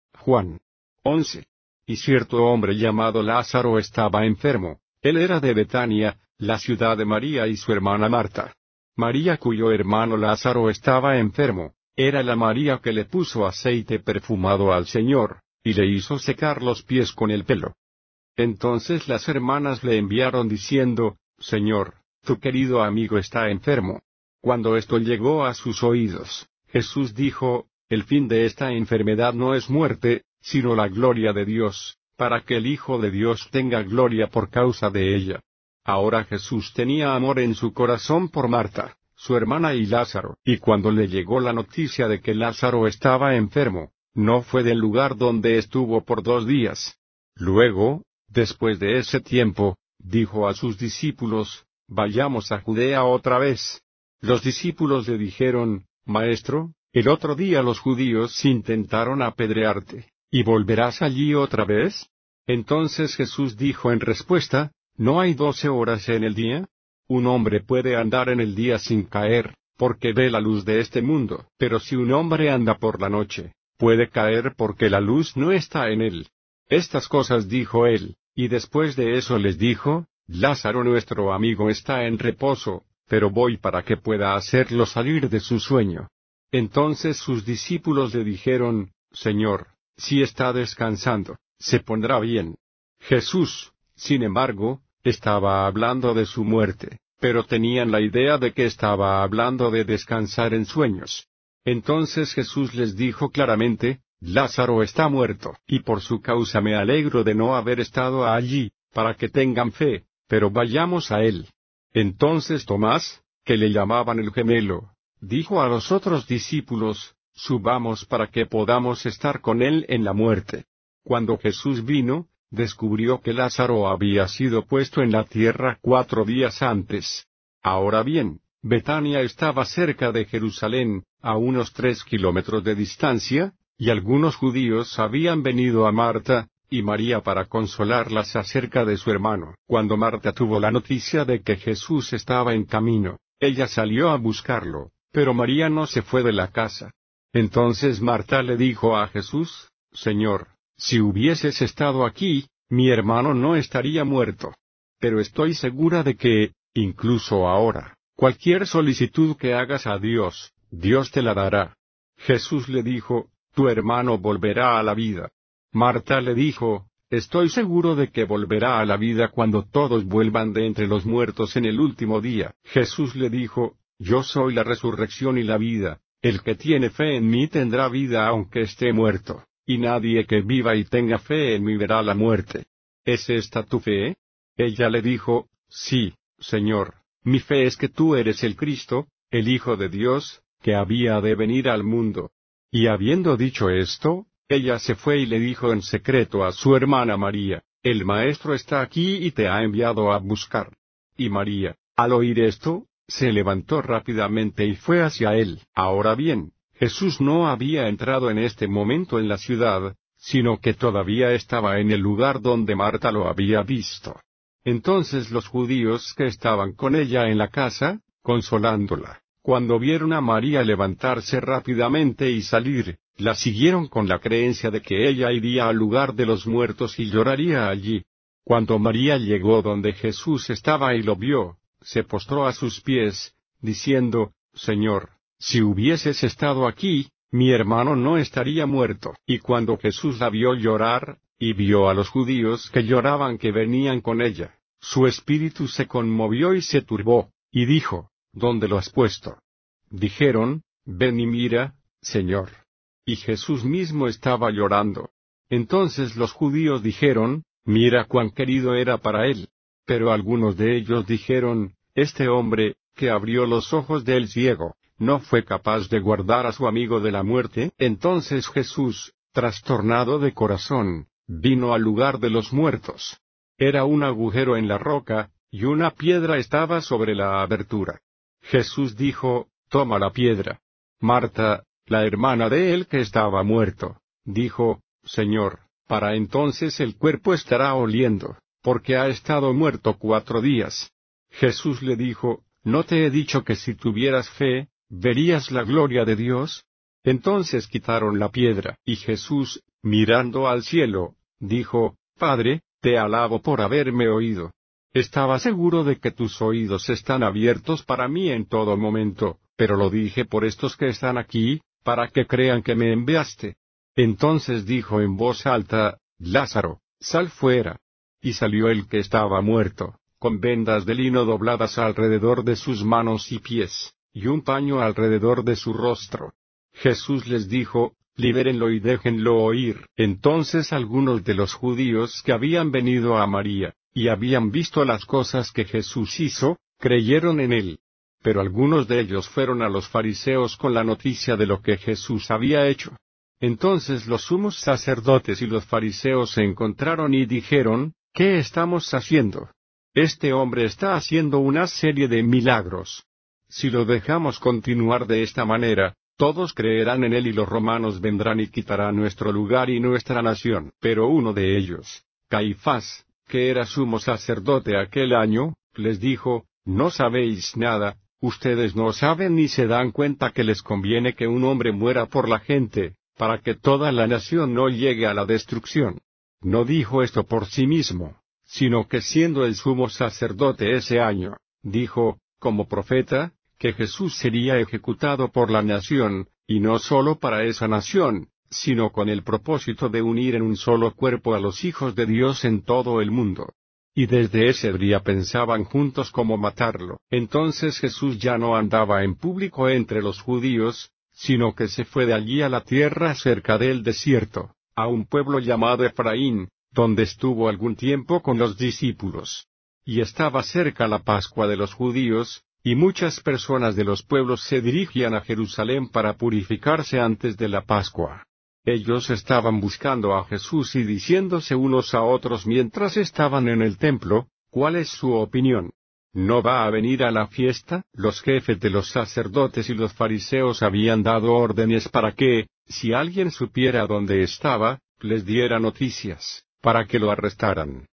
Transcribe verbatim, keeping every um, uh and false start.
Juan once. Y cierto hombre llamado Lázaro estaba enfermo. Él era de Betania, la ciudad de María y su hermana Marta. María, cuyo hermano Lázaro estaba enfermo, era la María que le puso aceite perfumado al Señor, y le hizo secar los pies con el pelo. Entonces las hermanas le enviaron diciendo, Señor, tu querido amigo está enfermo. Cuando esto llegó a sus oídos, Jesús dijo, el fin de esta enfermedad no es muerte, sino la gloria de Dios, para que el Hijo de Dios tenga gloria por causa de ella. Ahora Jesús tenía amor en su corazón por Marta, su hermana y Lázaro, y cuando le llegó la noticia de que Lázaro estaba enfermo, no fue del lugar donde estuvo por dos días. Luego, después de ese tiempo, dijo a sus discípulos, vayamos a Judea otra vez. Los discípulos le dijeron, Maestro, el otro día los judíos intentaron apedrearte, ¿y volverás allí otra vez? Entonces Jesús dijo en respuesta, ¿no hay doce horas en el día? Un hombre puede andar en el día sin caer, porque ve la luz de este mundo, pero si un hombre anda por la noche, puede caer porque la luz no está en él. Estas cosas dijo él, y después de eso les dijo, Lázaro nuestro amigo está en reposo, pero voy para que pueda hacerlo salir de su sueño. Entonces sus discípulos le dijeron, Señor, si está descansando, se pondrá bien. Jesús, sin embargo, estaba hablando de su muerte, pero tenían la idea de que estaba hablando de descansar en sueños. Entonces Jesús les dijo claramente, Lázaro está muerto, y por su causa me alegro de no haber estado allí, para que tengan fe, pero vayamos a él. Entonces Tomás, que le llamaban el gemelo, dijo a los otros discípulos, subamos para que podamos estar con él en la muerte. Cuando Jesús vino, descubrió que Lázaro había sido puesto en la tierra cuatro días antes. Ahora bien, Betania estaba cerca de Jerusalén, a unos tres kilómetros de distancia, y algunos judíos habían venido a Marta y María para consolarlas acerca de su hermano. Cuando Marta tuvo la noticia de que Jesús estaba en camino, ella salió a buscarlo, pero María no se fue de la casa. Entonces Marta le dijo a Jesús, Señor, si hubieses estado aquí, mi hermano no estaría muerto. Pero estoy segura de que, incluso ahora, cualquier solicitud que hagas a Dios, Dios te la dará. Jesús le dijo, tu hermano volverá a la vida. Marta le dijo, estoy seguro de que volverá a la vida cuando todos vuelvan de entre los muertos en el último día. Jesús le dijo, yo soy la resurrección y la vida, el que tiene fe en mí tendrá vida aunque esté muerto, y nadie que viva y tenga fe en mí verá la muerte. ¿Es esta tu fe? Ella le dijo, sí, Señor, mi fe es que tú eres el Cristo, el Hijo de Dios, que había de venir al mundo. Y habiendo dicho esto, ella se fue y le dijo en secreto a su hermana María, el Maestro está aquí y te ha enviado a buscar. Y María, al oír esto, se levantó rápidamente y fue hacia él. Ahora bien, Jesús no había entrado en este momento en la ciudad, sino que todavía estaba en el lugar donde Marta lo había visto. Entonces los judíos que estaban con ella en la casa, consolándola, cuando vieron a María levantarse rápidamente y salir, la siguieron con la creencia de que ella iría al lugar de los muertos y lloraría allí. Cuando María llegó donde Jesús estaba y lo vio, se postró a sus pies, diciendo, Señor, si hubieses estado aquí, mi hermano no estaría muerto. Y cuando Jesús la vio llorar, y vio a los judíos que lloraban que venían con ella, su espíritu se conmovió y se turbó, y dijo, ¿dónde lo has puesto? Dijeron, ven y mira, Señor. Y Jesús mismo estaba llorando. Entonces los judíos dijeron, mira cuán querido era para él. Pero algunos de ellos dijeron, este hombre, que abrió los ojos del ciego, ¿no fue capaz de guardar a su amigo de la muerte? Entonces Jesús, trastornado de corazón, vino al lugar de los muertos. Era un agujero en la roca, y una piedra estaba sobre la abertura. Jesús dijo, toma la piedra. Marta, la hermana de él que estaba muerto, dijo, Señor, para entonces el cuerpo estará oliendo, porque ha estado muerto cuatro días. Jesús le dijo, ¿no te he dicho que si tuvieras fe, verías la gloria de Dios? Entonces quitaron la piedra, y Jesús, Mirando al cielo, dijo, Padre, te alabo por haberme oído. Estaba seguro de que tus oídos están abiertos para mí en todo momento, pero lo dije por estos que están aquí, para que crean que me enviaste. Entonces dijo en voz alta, Lázaro, sal fuera. Y salió el que estaba muerto, con vendas de lino dobladas alrededor de sus manos y pies, y un paño alrededor de su rostro. Jesús les dijo, libérenlo y déjenlo ir. Entonces algunos de los judíos que habían venido a María, y habían visto las cosas que Jesús hizo, creyeron en él. Pero algunos de ellos fueron a los fariseos con la noticia de lo que Jesús había hecho. Entonces los sumos sacerdotes y los fariseos se encontraron y dijeron, ¿qué estamos haciendo? Este hombre está haciendo una serie de milagros. Si lo dejamos continuar de esta manera, todos creerán en él y los romanos vendrán y quitarán nuestro lugar y nuestra nación. Pero uno de ellos, Caifás, que era sumo sacerdote aquel año, les dijo, no sabéis nada, ustedes no saben ni se dan cuenta que les conviene que un hombre muera por la gente, para que toda la nación no llegue a la destrucción. No dijo esto por sí mismo, sino que siendo el sumo sacerdote ese año, dijo, como profeta, que Jesús sería ejecutado por la nación, y no solo para esa nación, sino con el propósito de unir en un solo cuerpo a los hijos de Dios en todo el mundo. Y desde ese día pensaban juntos cómo matarlo. Entonces Jesús ya no andaba en público entre los judíos, sino que se fue de allí a la tierra cerca del desierto, a un pueblo llamado Efraín, donde estuvo algún tiempo con los discípulos. Y estaba cerca la Pascua de los judíos, y muchas personas de los pueblos se dirigían a Jerusalén para purificarse antes de la Pascua. Ellos estaban buscando a Jesús y diciéndose unos a otros mientras estaban en el templo, ¿cuál es su opinión? ¿No va a venir a la fiesta? Los jefes de los sacerdotes y los fariseos habían dado órdenes para que, si alguien supiera dónde estaba, les diera noticias, para que lo arrestaran.